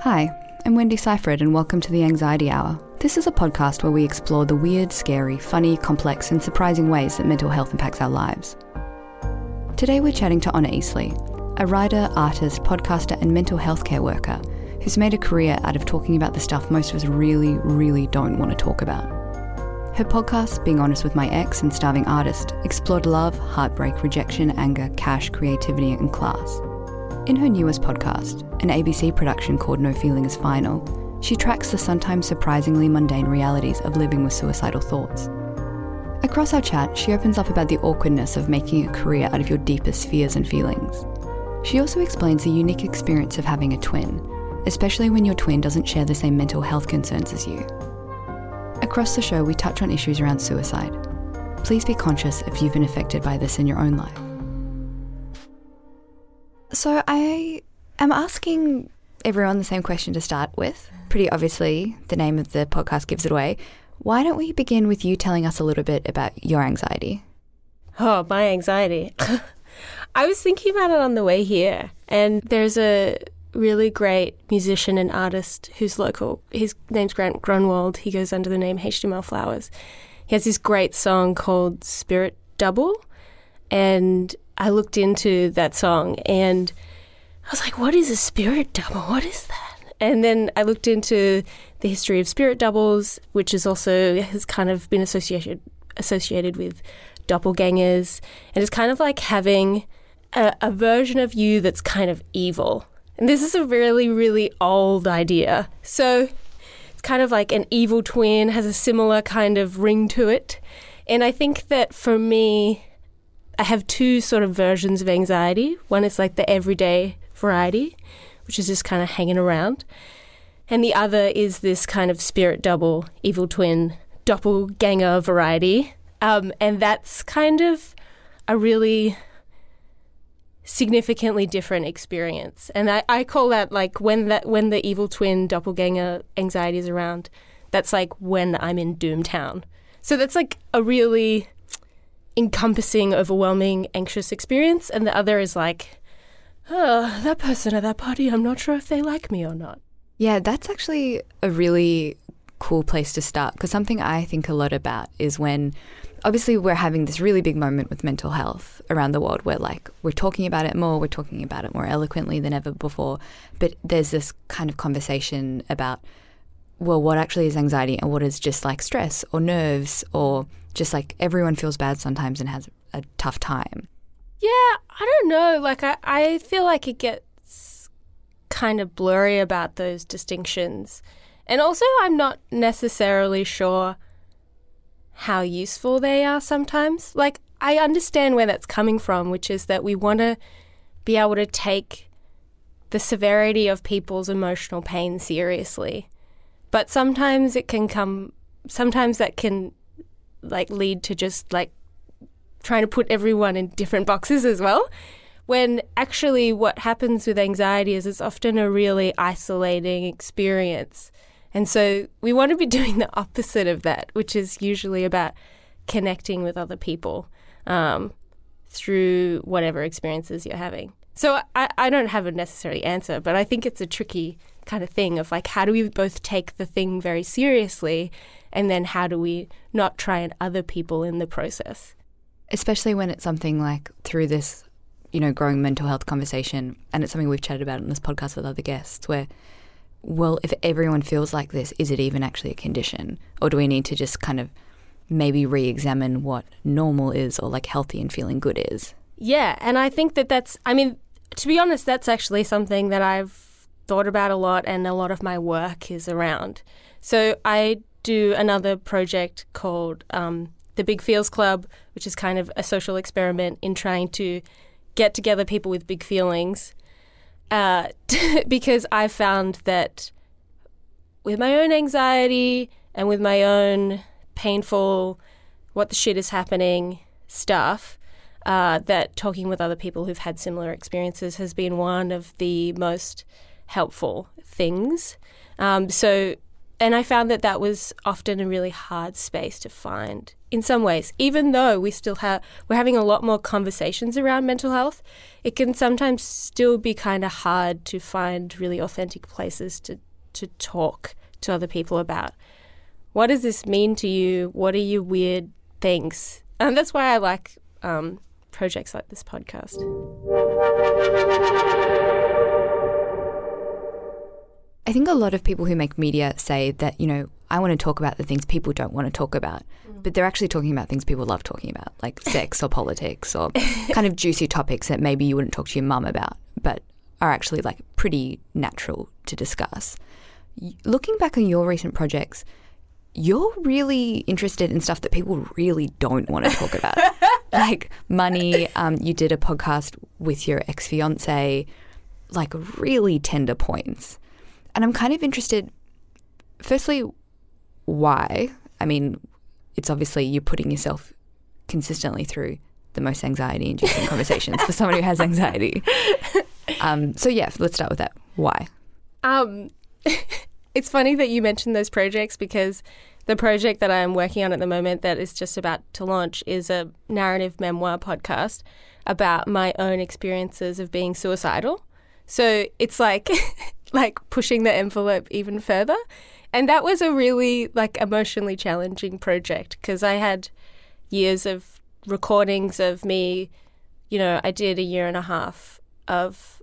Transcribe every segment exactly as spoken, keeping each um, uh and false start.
Hi, I'm Wendy Seifert and welcome to the Anxiety Hour. This is a podcast where we explore the weird, scary, funny, complex and surprising ways that mental health impacts our lives. Today we're chatting to Honor Eastly, a writer, artist, podcaster and mental health care worker who's made a career out of talking about the stuff most of us really, really don't want to talk about. Her podcast, Being Honest with My Ex and Starving Artist, explored love, heartbreak, rejection, anger, cash, creativity and class. In her newest podcast, an A B C production called No Feeling Is Final, she tracks the sometimes surprisingly mundane realities of living with suicidal thoughts. Across our chat, she opens up about the awkwardness of making a career out of your deepest fears and feelings. She also explains the unique experience of having a twin, especially when your twin doesn't share the same mental health concerns as you. Across the show, we touch on issues around suicide. Please be conscious if you've been affected by this in your own life. So I am asking everyone the same question to start with. Pretty obviously, the name of the podcast gives it away. Why don't we begin with you telling us a little bit about your anxiety? Oh, my anxiety. I was thinking about it on the way here, and there's a really great musician and artist who's local. His name's Grant Grunwald. He goes under the name H T M L Flowers. He has this great song called Spirit Double, and I looked into that song and I was like, what is a spirit double? What is that? And then I looked into the history of spirit doubles, which is also has kind of been associated associated with doppelgangers, and it's kind of like having a, a version of you that's kind of evil. And this is a really, really old idea. So it's kind of like an evil twin, has a similar kind of ring to it. And I think that for me, I have two sort of versions of anxiety. One is like the everyday variety, which is just kind of hanging around. And the other is this kind of spirit double, evil twin, doppelganger variety. Um, and that's kind of a really significantly different experience. And I, I call that like when that when the evil twin doppelganger anxiety is around, that's like when I'm in Doomtown. So that's like a really encompassing, overwhelming, anxious experience. And the other is like, oh, that person at that party, I'm not sure if they like me or not. Yeah, that's actually a really cool place to start, because something I think a lot about is when obviously we're having this really big moment with mental health around the world where like we're talking about it more, we're talking about it more eloquently than ever before, but there's this kind of conversation about, well, what actually is anxiety and what is just like stress or nerves, or just like everyone feels bad sometimes and has a tough time. Yeah, I don't know. Like I, I feel like it gets kind of blurry about those distinctions. And also I'm not necessarily sure how useful they are sometimes. Like I understand where that's coming from, which is that we want to be able to take the severity of people's emotional pain seriously. But sometimes it can come, sometimes that can like lead to just like trying to put everyone in different boxes as well, when actually what happens with anxiety is it's often a really isolating experience. And so we want to be doing the opposite of that, which is usually about connecting with other people um, through whatever experiences you're having. So I, I don't have a necessary answer, but I think it's a tricky kind of thing of like, how do we both take the thing very seriously, and then how do we not try and other people in the process? Especially when it's something like through this, you know, growing mental health conversation, and it's something we've chatted about in this podcast with other guests, where, well, if everyone feels like this, is it even actually a condition? Or do we need to just kind of maybe re-examine what normal is, or like healthy and feeling good is? Yeah, and I think that that's, I mean, to be honest, that's actually something that I've thought about a lot, and a lot of my work is around. So I do another project called um, the Big Feels Club, which is kind of a social experiment in trying to get together people with big feelings, uh, because I found that with my own anxiety and with my own painful, what the shit is happening stuff, uh, that talking with other people who've had similar experiences has been one of the most helpful things. Um, so And I found that that was often a really hard space to find in some ways. Even though we still have, we're having a lot more conversations around mental health, it can sometimes still be kind of hard to find really authentic places to, to talk to other people about. What does this mean to you? What are your weird things? And that's why I like um, projects like this podcast. I think a lot of people who make media say that, you know, I want to talk about the things people don't want to talk about, mm. but they're actually talking about things people love talking about, like sex or politics or kind of juicy topics that maybe you wouldn't talk to your mum about, but are actually like pretty natural to discuss. Looking back on your recent projects, you're really interested in stuff that people really don't want to talk about, like money. Um, you did a podcast with your ex-fiance, like really tender points. And I'm kind of interested, firstly, why? I mean, it's obviously you're putting yourself consistently through the most anxiety-inducing conversations for someone who has anxiety. Um, so, yeah, let's start with that. Why? Um, it's funny that you mentioned those projects because the project that I'm working on at the moment that is just about to launch is a narrative memoir podcast about my own experiences of being suicidal. So it's like... like pushing the envelope even further. And that was a really like emotionally challenging project because I had years of recordings of me, you know, I did a year and a half of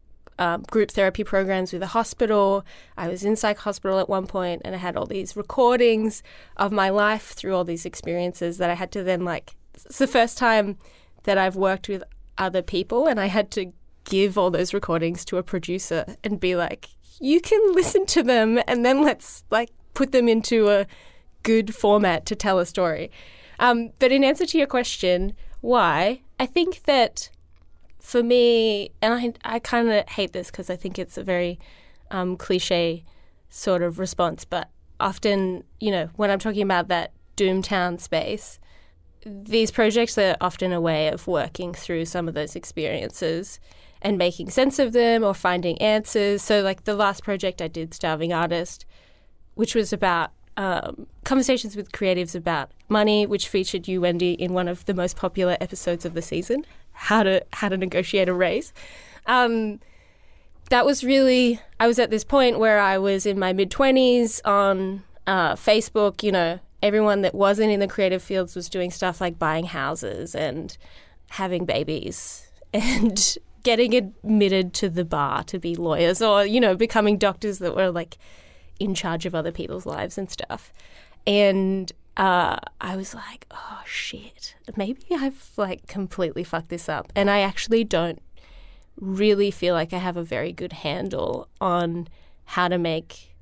um, group therapy programs with a hospital. I was in psych hospital at one point and I had all these recordings of my life through all these experiences that I had to then like, it's the first time that I've worked with other people and I had to give all those recordings to a producer and be like, you can listen to them and then let's like put them into a good format to tell a story. Um, but in answer to your question, why? I think that for me, and I, I kind of hate this because I think it's a very um, cliche sort of response, but often, you know, when I'm talking about that Doomtown space, these projects are often a way of working through some of those experiences and making sense of them or finding answers. So like the last project I did, Starving Artist, which was about um, conversations with creatives about money, which featured you, Wendy, in one of the most popular episodes of the season, how to how to negotiate a raise. Um, that was really, I was at this point where I was in my mid-twenties on uh, Facebook, you know, everyone that wasn't in the creative fields was doing stuff like buying houses and having babies and getting admitted to the bar to be lawyers or, you know, becoming doctors that were like in charge of other people's lives and stuff. And uh, I was like, oh, shit, maybe I've like completely fucked this up. And I actually don't really feel like I have a very good handle on how to make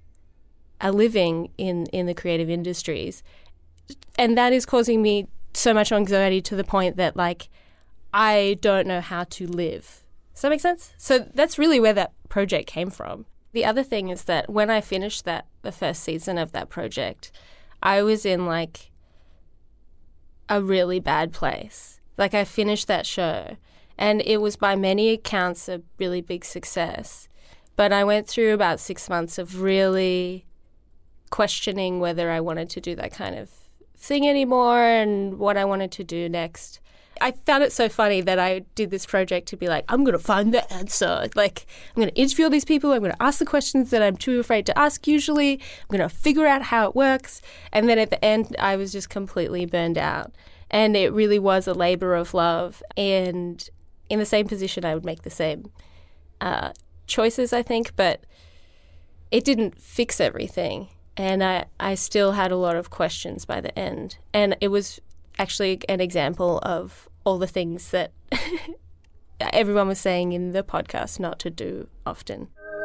a living in, in the creative industries. And that is causing me so much anxiety to the point that like I don't know how to live. Does that make sense? So that's really where that project came from. The other thing is that when I finished that, the first season of that project, I was in like a really bad place. Like I finished that show and it was by many accounts a really big success. But I went through about six months of really questioning whether I wanted to do that kind of thing anymore and what I wanted to do next. I found it so funny that I did this project to be like, I'm going to find the answer. Like, I'm going to interview all these people. I'm going to ask the questions that I'm too afraid to ask usually. I'm going to figure out how it works. And then at the end, I was just completely burned out. And it really was a labor of love. And in the same position, I would make the same uh, choices, I think. But it didn't fix everything. And I, I still had a lot of questions by the end. And it was actually an example of all the things that everyone was saying in the podcast not to do often.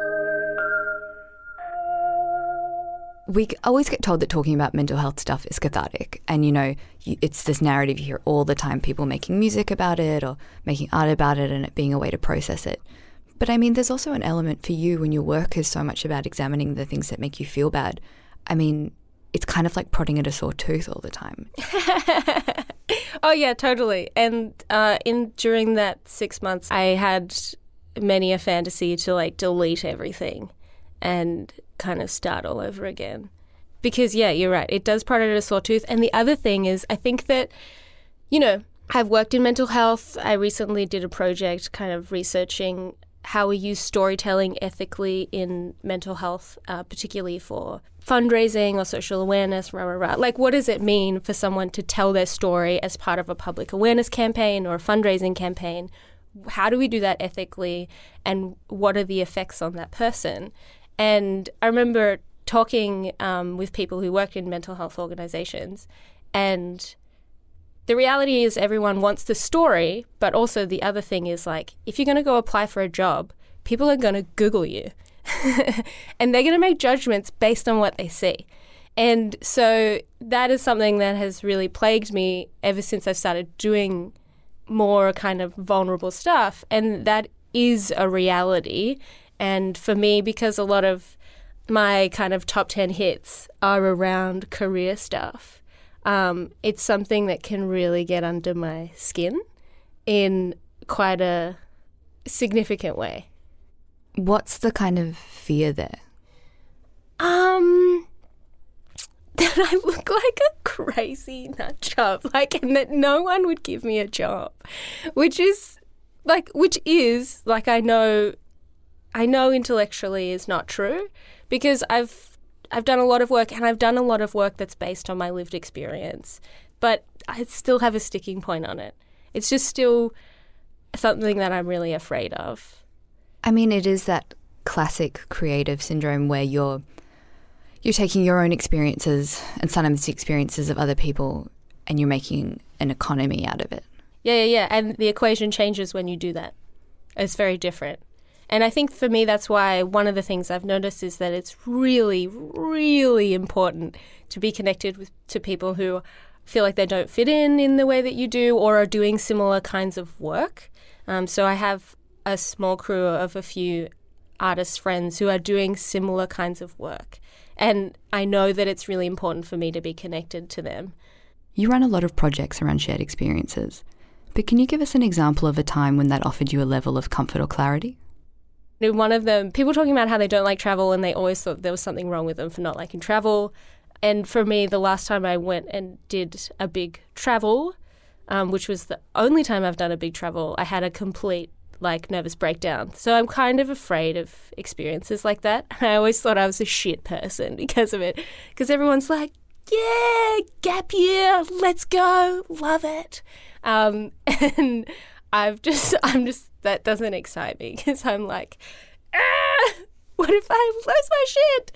We always get told that talking about mental health stuff is cathartic. And, you know, it's this narrative you hear all the time, people making music about it or making art about it and it being a way to process it. But, I mean, there's also an element for you when your work is so much about examining the things that make you feel bad. I mean, it's kind of like prodding at a sore tooth all the time. Oh, yeah, totally. And uh, in during that six months, I had many a fantasy to, like, delete everything and kind of start all over again. Because, yeah, you're right. It does prod at a sore tooth. And the other thing is, I think that, you know, I've worked in mental health. I recently did a project kind of researching how we use storytelling ethically in mental health, uh, particularly for fundraising or social awareness, rah, rah, rah. Like, what does it mean for someone to tell their story as part of a public awareness campaign or a fundraising campaign? How do we do that ethically, and what are the effects on that person? And I remember talking um, with people who work in mental health organizations, and the reality is everyone wants the story, but also the other thing is, like, if you're going to go apply for a job, people are going to Google you and they're going to make judgments based on what they see. And so that is something that has really plagued me ever since I've started doing more kind of vulnerable stuff. And that is a reality. And for me, because a lot of my kind of top ten hits are around career stuff, um, it's something that can really get under my skin in quite a significant way. What's the kind of fear there? Um, that I look like a crazy nut job, like, and that no one would give me a job, which is like, which is like, I know, I know intellectually is not true, because I've, I've done a lot of work, and I've done a lot of work that's based on my lived experience, but I still have a sticking point on it. It's just still something that I'm really afraid of. I mean, it is that classic creative syndrome where you're you're taking your own experiences and sometimes the experiences of other people, and you're making an economy out of it. Yeah, yeah, yeah. And the equation changes when you do that. It's very different. And I think for me, that's why one of the things I've noticed is that it's really, really important to be connected with to people who feel like they don't fit in in the way that you do, or are doing similar kinds of work. Um, so I have a small crew of a few artist friends who are doing similar kinds of work. And I know that it's really important for me to be connected to them. You run a lot of projects around shared experiences, but can you give us an example of a time when that offered you a level of comfort or clarity? One of them, people talking about how they don't like travel, and they always thought there was something wrong with them for not liking travel. And for me, the last time I went and did a big travel, um, which was the only time I've done a big travel, I had a complete like nervous breakdown. So I'm kind of afraid of experiences like that. I always thought I was a shit person because of it, because everyone's like, yeah, gap year, let's go, love it. Um, and I've just, I'm just, that doesn't excite me, because I'm like, ah, what if I lose my shit?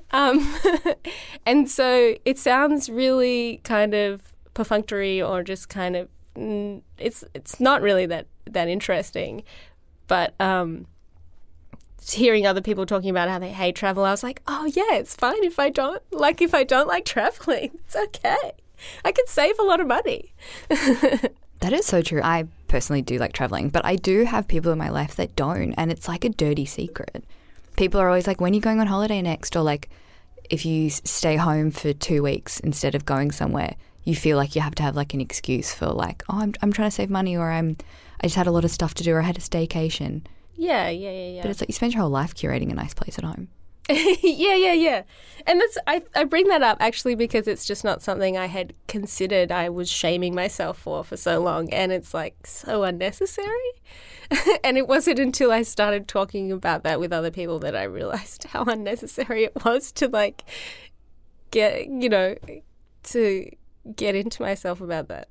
Um, and so it sounds really kind of perfunctory, or just kind of, it's it's not really that that interesting, but um, hearing other people talking about how they hate travel, I was like, oh yeah, it's fine if I don't like if I don't like traveling. It's okay. I can save a lot of money. That is so true. I personally do like traveling, but I do have people in my life that don't, and it's like a dirty secret. People are always like, when are you going on holiday next? Or like, if you stay home for two weeks instead of going somewhere, you feel like you have to have like an excuse for like, oh, I'm I'm trying to save money, or I'm I just had a lot of stuff to do, or I had a staycation. Yeah, yeah, yeah, yeah. But it's like you spend your whole life curating a nice place at home. yeah, yeah, yeah. And that's I, I bring that up actually because it's just not something I had considered. I was shaming myself for for so long, and it's like so unnecessary. And it wasn't until I started talking about that with other people that I realized how unnecessary it was to like get, you know, to get into myself about that.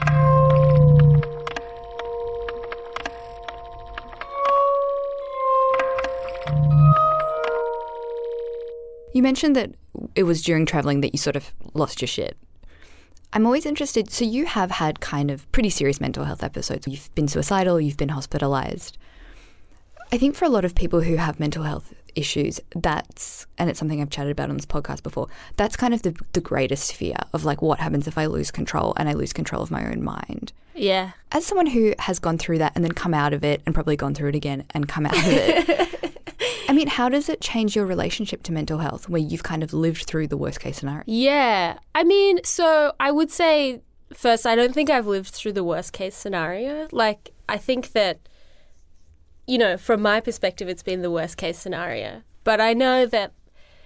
You mentioned that it was during travelling that you sort of lost your shit. I'm always interested, so you have had kind of pretty serious mental health episodes. You've been suicidal, you've been hospitalised. I think for a lot of people who have mental health issues, that's, and it's something I've chatted about on this podcast before, that's kind of the the greatest fear of like, what happens if I lose control and I lose control of my own mind. Yeah. As someone who has gone through that and then come out of it and probably gone through it again and come out of it, I mean, how does it change your relationship to mental health where you've kind of lived through the worst case scenario? Yeah. I mean, so I would say first, I don't think I've lived through the worst case scenario. Like, I think that, you know, from my perspective, it's been the worst case scenario. But I know that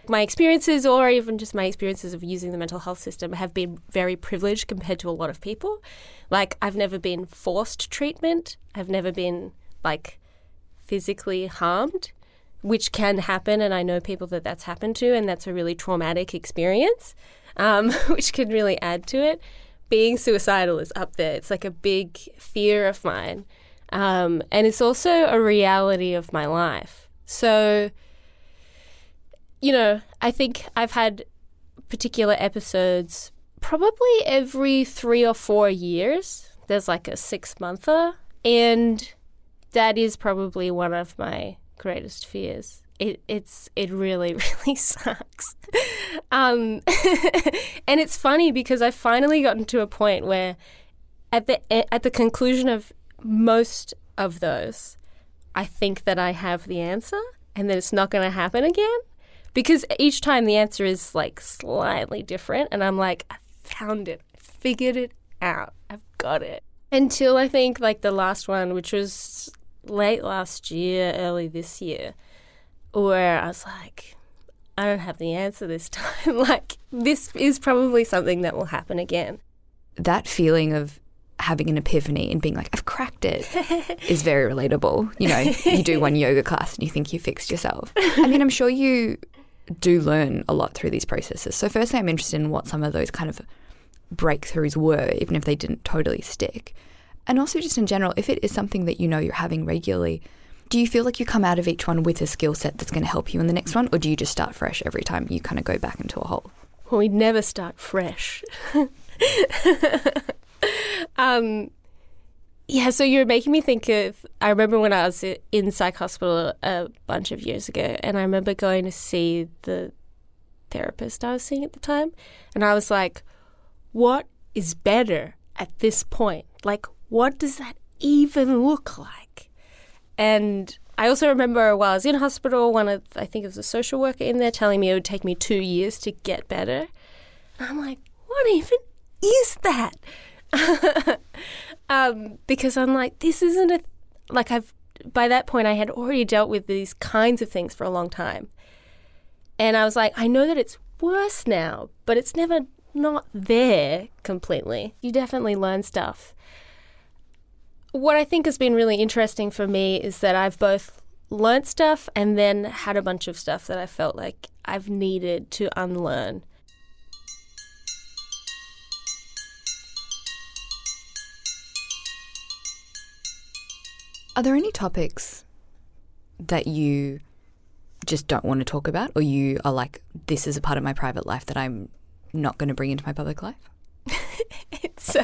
my experiences, or even just my experiences of using the mental health system, have been very privileged compared to a lot of people. Like, I've never been forced treatment. I've never been, like, physically harmed, which can happen, and I know people that that's happened to, and that's a really traumatic experience, um, which can really add to it. Being suicidal is up there. It's like a big fear of mine. Um, and it's also a reality of my life. So, you know, I think I've had particular episodes probably every three or four years. There's like a six-monther, and that is probably one of my greatest fears. It it's it really, really sucks. um, and it's funny because I've finally gotten to a point where at the at the conclusion of most of those, I think that I have the answer and that it's not going to happen again. Because each time the answer is like slightly different, and I'm like, I found it, I figured it out, I've got it. Until I think like the last one, which was late last year, early this year, where I was like, I don't have the answer this time. Like, this is probably something that will happen again. That feeling of having an epiphany and being like, I've cracked it, is very relatable. You know, you do one yoga class and you think you fixed yourself. I mean, I'm sure you do learn a lot through these processes. So firstly, I'm interested in what some of those kind of breakthroughs were, even if they didn't totally stick. And also just in general, if it is something that you know you're having regularly, do you feel like you come out of each one with a skill set that's going to help you in the next one, or do you just start fresh every time you kind of go back into a hole? Well, we never start fresh. um, yeah, so you're making me think of, I remember when I was in psych hospital a bunch of years ago, and I remember going to see the therapist I was seeing at the time, and I was like, what is better at this point? Like, what does that even look like? And I also remember while I was in hospital, one of, I think it was a social worker in there, telling me it would take me two years to get better. And I'm like, what even is that? um, because I'm like, this isn't a, like I've, by that point I had already dealt with these kinds of things for a long time. And I was like, I know that it's worse now, but it's never not there completely. You definitely learn stuff. What I think has been really interesting for me is that I've both learnt stuff and then had a bunch of stuff that I felt like I've needed to unlearn. Are there any topics that you just don't want to talk about, or you are like, this is a part of my private life that I'm not going to bring into my public life? It's so...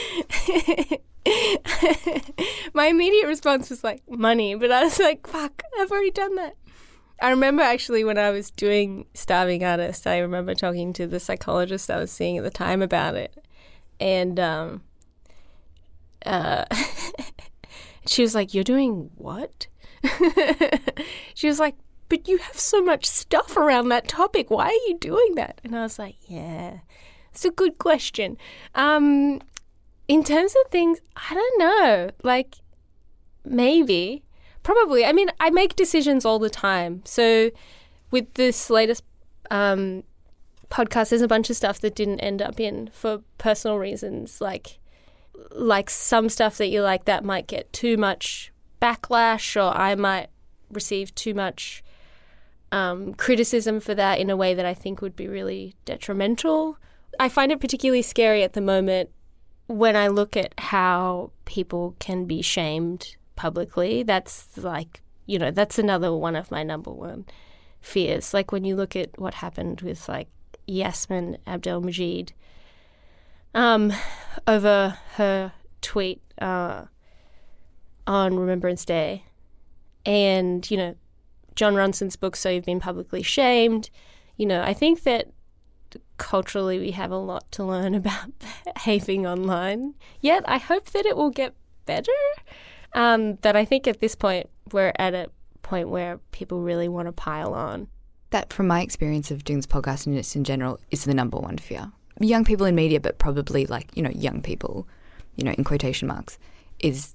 My immediate response was like, money, but I was like, fuck, I've already done that. I remember actually when I was doing Starving Artist, I remember talking to the psychologist I was seeing at the time about it. And um, uh, she was like, you're doing what? She was like, but you have so much stuff around that topic. Why are you doing that? And I was like, yeah, it's a good question. Um, in terms of things, I don't know. Like, maybe. Probably. I mean, I make decisions all the time. So with this latest um, podcast, there's a bunch of stuff that didn't end up in for personal reasons. Like, like some stuff that you like that might get too much backlash, or I might receive too much um, criticism for that in a way that I think would be really detrimental. I find it particularly scary at the moment when I look at how people can be shamed publicly. That's like, you know, that's another one of my number one fears. Like when you look at what happened with like Yasmin Abdel-Majid um, over her tweet uh, on Remembrance Day, and, you know, John Ronson's book, So You've Been Publicly Shamed. You know, I think that culturally we have a lot to learn about behaving online. Yet I hope that it will get better. Um, that I think at this point we're at a point where people really want to pile on. That, from my experience of doing this podcast and just in general, is the number one fear. Young people in media, but probably like, you know, young people, you know, in quotation marks, is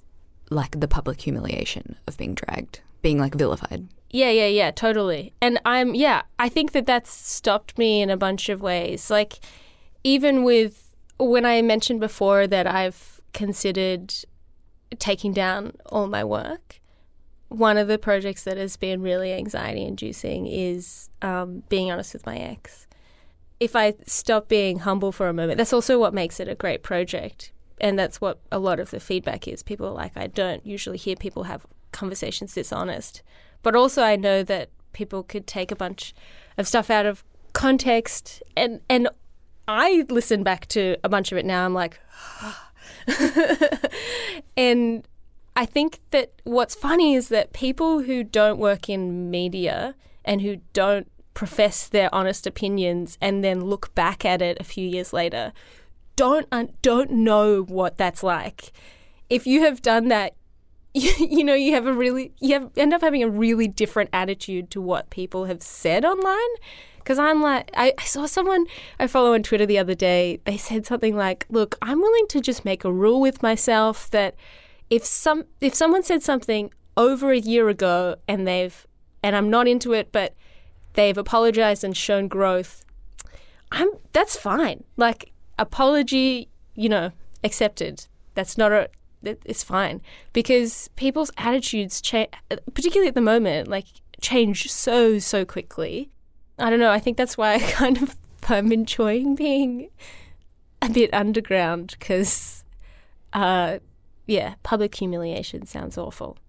like the public humiliation of being dragged, being like vilified. Yeah, yeah, yeah, totally. And I'm, yeah, I think that that's stopped me in a bunch of ways. Like, even with, when I mentioned before that I've considered taking down all my work, one of the projects that has been really anxiety-inducing is um, being honest with my ex. If I stop being humble for a moment, that's also what makes it a great project. And that's what a lot of the feedback is. People are like, I don't usually hear people have conversations this honest. But also I know that people could take a bunch of stuff out of context. And, and I listen back to a bunch of it now. I'm like, and I think that what's funny is that people who don't work in media and who don't profess their honest opinions and then look back at it a few years later don't uh, don't know what that's like. If you have done that, you, you know, you have a really you have end up having a really different attitude to what people have said online. Because I'm like, I, I saw someone I follow on Twitter the other day. They said something like, "Look, I'm willing to just make a rule with myself that if some if someone said something over a year ago and they've and I'm not into it, but they've apologized and shown growth, I'm that's fine. Like, apology, you know, accepted. That's not a, it's fine. Because people's attitudes change, particularly at the moment, like, change so, so quickly. I don't know. I think that's why I kind of, I'm enjoying being a bit underground because, uh, yeah, public humiliation sounds awful.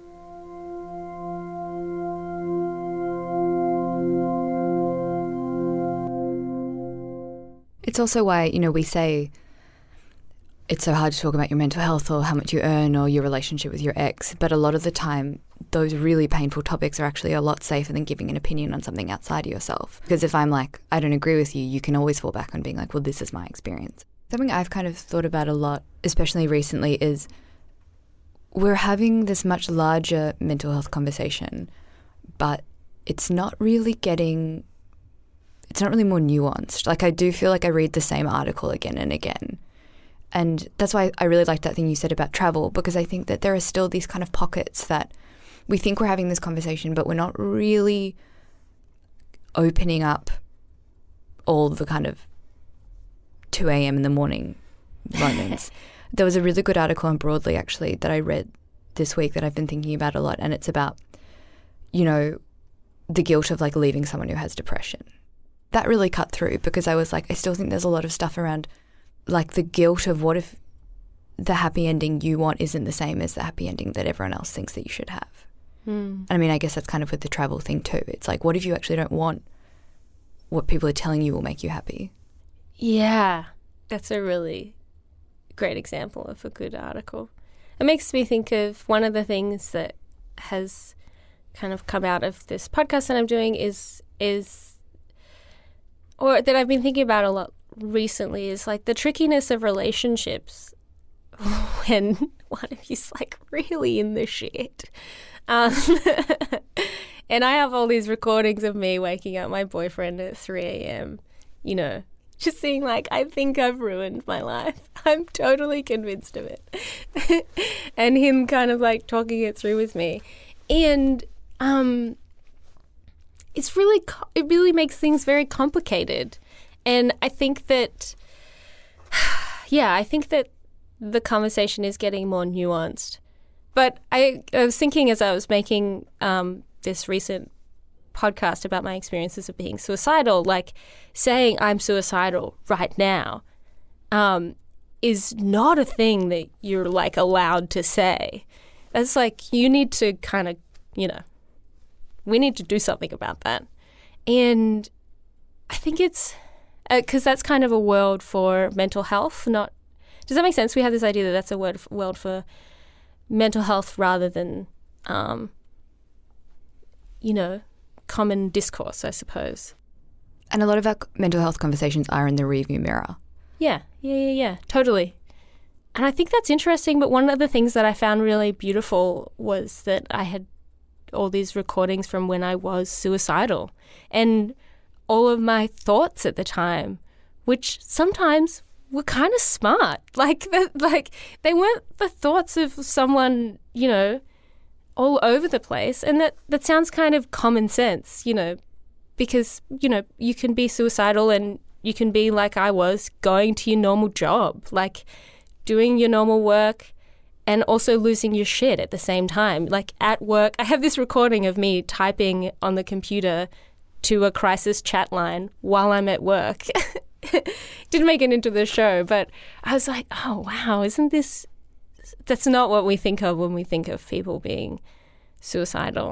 It's also why, you know, we say it's so hard to talk about your mental health or how much you earn or your relationship with your ex, but a lot of the time those really painful topics are actually a lot safer than giving an opinion on something outside of yourself. Because if I'm like, I don't agree with you, you can always fall back on being like, well, this is my experience. Something I've kind of thought about a lot, especially recently, is we're having this much larger mental health conversation, but it's not really getting... it's not really more nuanced. Like, I do feel like I read the same article again and again. And that's why I really liked that thing you said about travel, because I think that there are still these kind of pockets that we think we're having this conversation, but we're not really opening up all the kind of two a.m. in the morning moments. There was a really good article on Broadly, actually, that I read this week that I've been thinking about a lot, and it's about, you know, the guilt of, like, leaving someone who has depression. That really cut through because I was like, I still think there's a lot of stuff around, like, the guilt of what if the happy ending you want isn't the same as the happy ending that everyone else thinks that you should have. Mm. I mean, I guess that's kind of with the travel thing too. It's like, what if you actually don't want what people are telling you will make you happy? Yeah, that's a really great example of a good article. It makes me think of one of the things that has kind of come out of this podcast that I'm doing is is or that I've been thinking about a lot recently is like the trickiness of relationships when one of you's like really in the shit. Um, and I have all these recordings of me waking up my boyfriend at three a.m., you know, just being like, I think I've ruined my life. I'm totally convinced of it. And him kind of like talking it through with me. And um, it's really, it really makes things very complicated. And I think that, yeah, I think that the conversation is getting more nuanced. But I, I was thinking as I was making um, this recent podcast about my experiences of being suicidal, like saying I'm suicidal right now um, is not a thing that you're like allowed to say. That's like you need to kind of, you know, we need to do something about that. And I think it's because uh, that's kind of a world for mental health. Not does that make sense? We have this idea that that's a word world for mental health rather than, um, you know, common discourse, I suppose. And a lot of our mental health conversations are in the rearview mirror. Yeah, yeah, yeah, yeah, totally. And I think that's interesting, but one of the things that I found really beautiful was that I had all these recordings from when I was suicidal and all of my thoughts at the time, which sometimes were kind of smart. Like, the, like they weren't the thoughts of someone, you know, all over the place. And that, that sounds kind of common sense, you know, because, you know, you can be suicidal and you can be like I was, going to your normal job, like doing your normal work and also losing your shit at the same time. Like at work, I have this recording of me typing on the computer to a crisis chat line while I'm at work. Didn't make it into the show, but I was like, oh, wow, isn't this... That's not what we think of when we think of people being suicidal.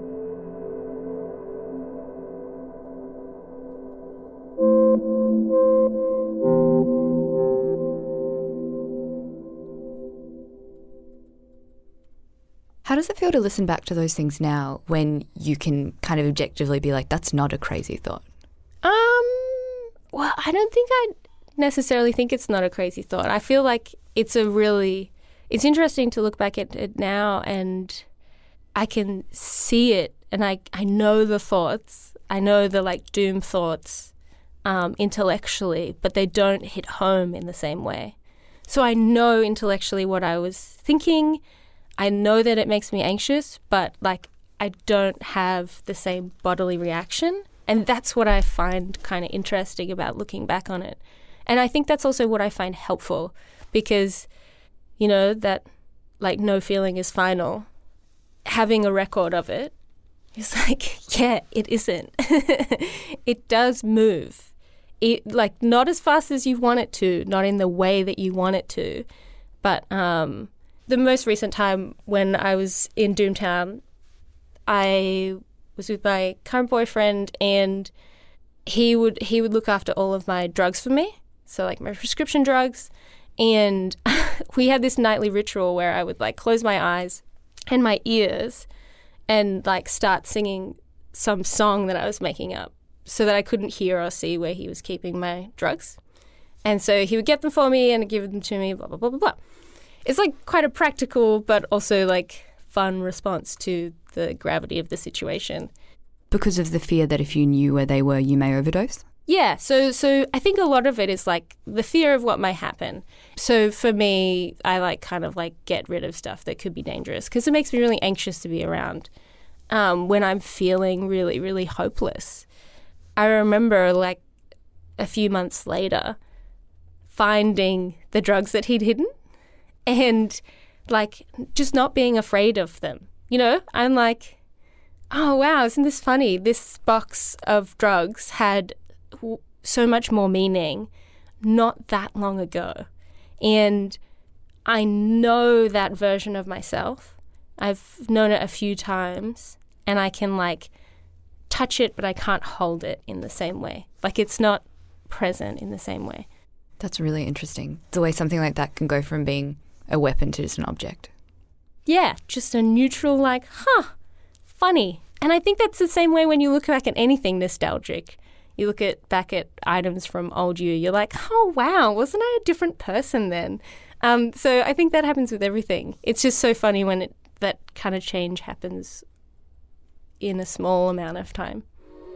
How does it feel to listen back to those things now when you can kind of objectively be like, that's not a crazy thought? Um, well, I don't think I necessarily think it's not a crazy thought. I feel like it's a really... It's interesting to look back at it now and I can see it and I, I know the thoughts. I know the like doom thoughts um, intellectually, but they don't hit home in the same way. So I know intellectually what I was thinking. I know that it makes me anxious, but like I don't have the same bodily reaction. And that's what I find kind of interesting about looking back on it. And I think that's also what I find helpful because... You know, that like no feeling is final. Having a record of it is like, yeah, it isn't. It does move. It, like not as fast as you want it to, not in the way that you want it to. But um, the most recent time when I was in Doomtown, I was with my current boyfriend and he would he would look after all of my drugs for me. So like my prescription drugs. And we had this nightly ritual where I would like close my eyes and my ears and like start singing some song that I was making up so that I couldn't hear or see where he was keeping my drugs. And so he would get them for me and give them to me, blah, blah, blah, blah, blah. It's like quite a practical but also like fun response to the gravity of the situation. Because of the fear that if you knew where they were, you may overdose? Yeah, so so I think a lot of it is like the fear of what might happen. So for me, I like kind of like get rid of stuff that could be dangerous because it makes me really anxious to be around um, when I'm feeling really, really hopeless. I remember like a few months later finding the drugs that he'd hidden and like just not being afraid of them. You know, I'm like, oh, wow, isn't this funny? This box of drugs had so much more meaning not that long ago. And I know that version of myself. I've known it a few times and I can like touch it, but I can't hold it in the same way. Like it's not present in the same way. That's really interesting. The way something like that can go from being a weapon to just an object. Yeah, just a neutral like, huh, funny. And I think that's the same way when you look back at anything nostalgic. You look at back at items from old you, you're like, oh, wow, wasn't I a different person then? Um, so I think that happens with everything. It's just so funny when it, that kind of change happens in a small amount of time.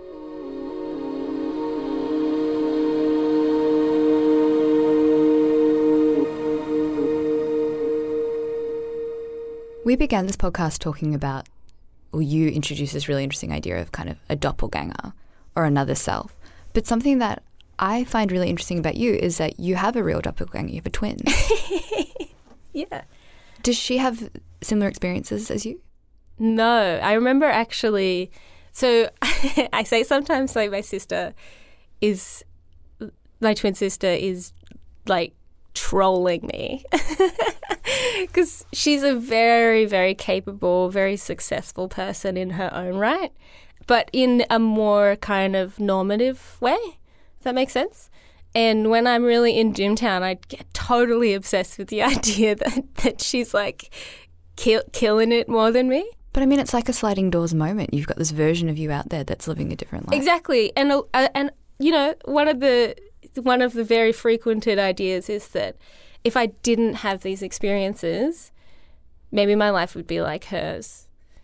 We began this podcast talking about, or you introduced this really interesting idea of kind of a doppelganger or another self. But something that I find really interesting about you is that you have a real doppelganger. You have a twin. Yeah. Does she have similar experiences as you? No. I remember actually, so I say sometimes like my sister is, my twin sister is like trolling me because she's a very, very capable, very successful person in her own right, but in a more kind of normative way, if that makes sense. And when I'm really in Doomtown, I get totally obsessed with the idea that, that she's like kill, killing it more than me. But I mean, it's like a sliding doors moment. You've got this version of you out there that's living a different life. Exactly. And, uh, and you know, one of the one of the very frequented ideas is that if I didn't have these experiences, maybe my life would be like hers.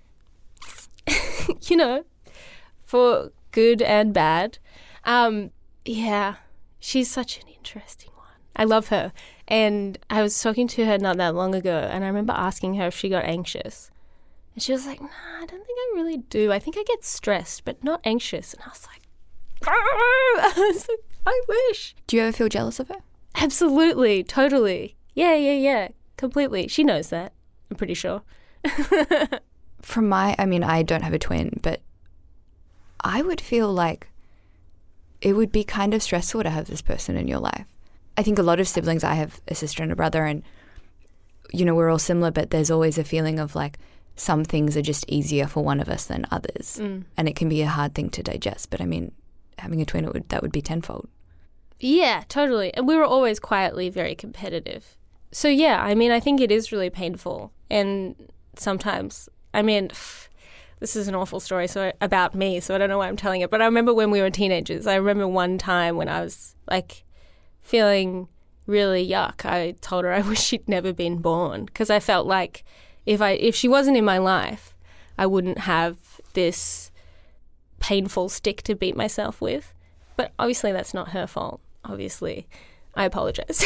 You know, for good and bad. Um, yeah, she's such an interesting one. I love her. And I was talking to her not that long ago, and I remember asking her if she got anxious. And she was like, nah, I don't think I really do. I think I get stressed, but not anxious. And I was like, I was like, I wish. Do you ever feel jealous of her? Absolutely. Totally. Yeah, yeah, yeah. Completely. She knows that. I'm pretty sure. From my, I mean, I don't have a twin, but I would feel like it would be kind of stressful to have this person in your life. I think a lot of siblings, I have a sister and a brother, and, you know, we're all similar, but there's always a feeling of like some things are just easier for one of us than others. Mm. And it can be a hard thing to digest. But I mean, having a twin, it would that would be tenfold. Yeah, totally. And we were always quietly very competitive. So yeah, I mean, I think it is really painful. And sometimes, I mean, pff, this is an awful story so about me, so I don't know why I'm telling it. But I remember when we were teenagers, I remember one time when I was like feeling really yuck, I told her I wish she'd never been born, because I felt like if I if she wasn't in my life, I wouldn't have this painful stick to beat myself with. But obviously that's not her fault. Obviously, I apologize.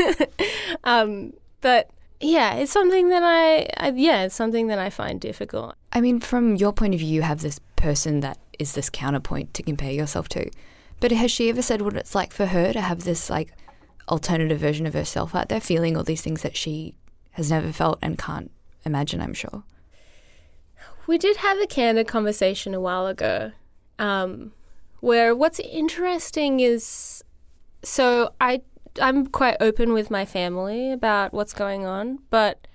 um, but yeah, it's something that I, I yeah, it's something that I find difficult. I mean, from your point of view, you have this person that is this counterpoint to compare yourself to. But has she ever said what it's like for her to have this like alternative version of herself out there, feeling all these things that she has never felt and can't imagine, I'm sure? We did have a candid conversation a while ago, um, where what's interesting is, so I, I'm quite open with my family about what's going on, but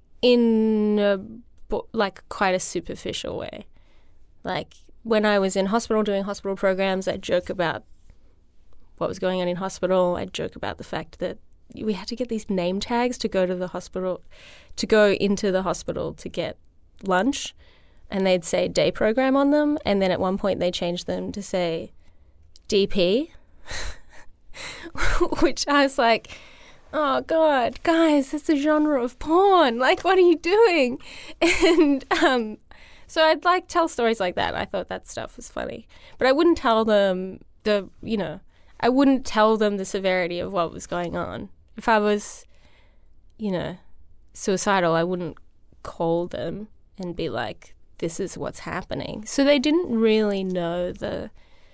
in a, like quite a superficial way. Like when I was in hospital doing hospital programs, I'd joke about what was going on in hospital. I'd joke about the fact that we had to get these name tags to go to the hospital, to go into the hospital to get lunch, and they'd say day program on them, and then at one point they changed them to say D P, which I was like, oh God, guys, that's a genre of porn. Like, what are you doing? And um, so I'd like tell stories like that. I thought that stuff was funny, but I wouldn't tell them the, you know, I wouldn't tell them the severity of what was going on. If I was, you know, suicidal, I wouldn't call them and be like, this is what's happening. So they didn't really know the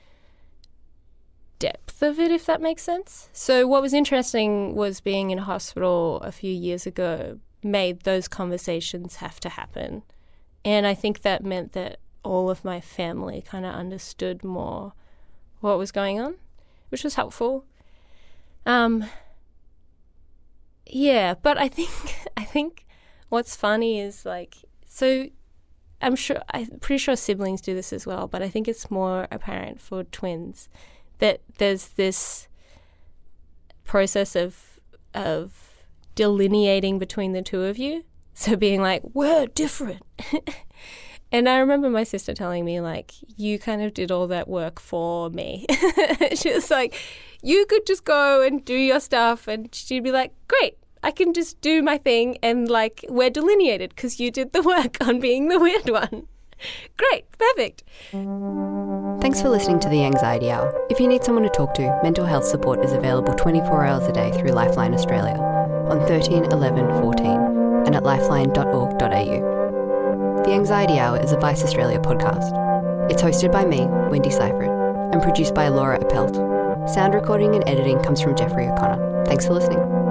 depth of it, if that makes sense. So what was interesting was being in hospital a few years ago made those conversations have to happen. And I think that meant that all of my family kind of understood more what was going on, which was helpful. Um, yeah, but I think I think what's funny is like, so I'm sure, I'm pretty sure siblings do this as well, but I think it's more apparent for twins that there's this process of of delineating between the two of you. So being like, we're different. And I remember my sister telling me, like, you kind of did all that work for me. She was like, you could just go and do your stuff. And she'd be like, great, I can just do my thing. And, like, we're delineated because you did the work on being the weird one. Great, perfect. Thanks for listening to The Anxiety Hour. If you need someone to talk to, mental health support is available twenty-four hours a day through Lifeline Australia on thirteen eleven fourteen and at lifeline dot org dot a u. The Anxiety Hour is a Vice Australia podcast. It's hosted by me, Wendy Seifert, and produced by Laura Appelt. Sound recording and editing comes from Jeffrey O'Connor. Thanks for listening.